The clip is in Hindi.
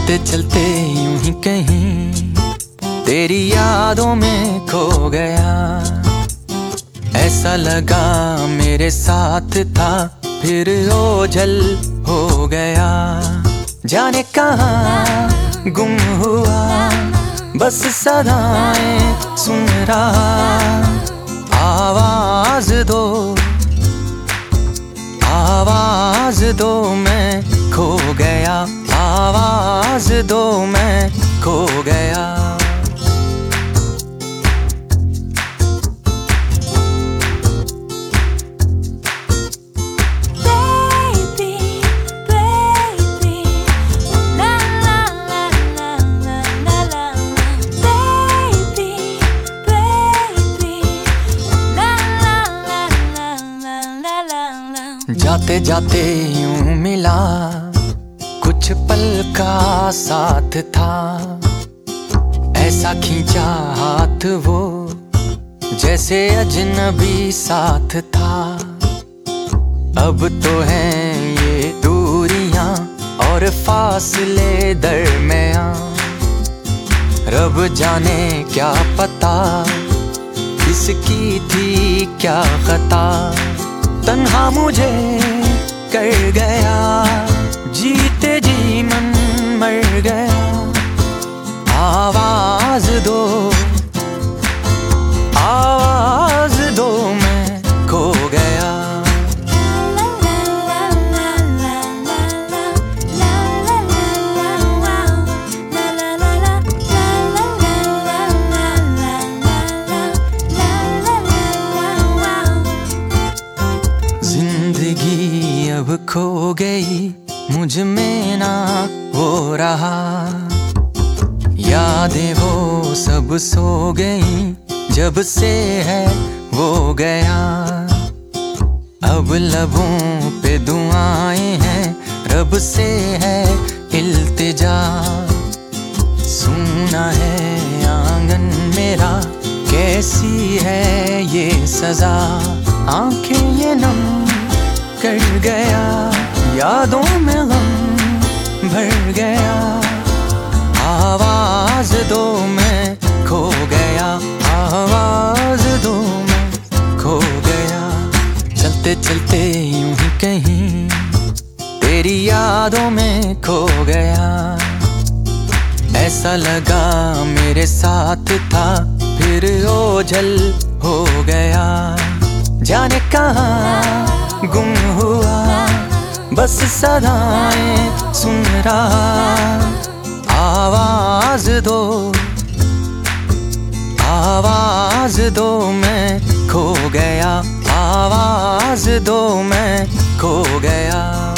चलते चलते यूं ही कहीं तेरी यादों में खो गया। ऐसा लगा मेरे साथ था, फिर ओझल हो गया। जाने कहाँ गुम हुआ, बस सदाएं सुन रहा। आवाज दो मैं खो गया, आवाज दो मैं खो गया। जाते जाते यूं मिला, कुछ पल का साथ था। ऐसा खींचा हाथ वो, जैसे अजनबी साथ था। अब तो हैं ये दूरियां और फासले दरमियां। रब जाने क्या पता, किसकी थी क्या खता। तन्हा मुझे कर गया, जीते जी मन मर गया। आवाज दो मैं खो गया। जिंदगी अब खो गई, मुझ में ना वो रहा। यादें वो सब सो गई, जब से है वो गया। अब लबों पे दुआएं हैं, रब से है इल्तिजा। सूना है आंगन मेरा, कैसी है ये सजा। आंखें ये नम कर गया, यादों में गम भर गया। आवाज दो मैं खो गया, आवाज दो मैं खो गया। चलते चलते यूं ही कहीं तेरी यादों में खो गया। ऐसा लगा मेरे साथ था, फिर ओझल हो गया। जाने कहाँ गुम हुआ, बस सदाएं सुन रहा। आवाज दो मैं खो गया, आवाज दो मैं खो गया।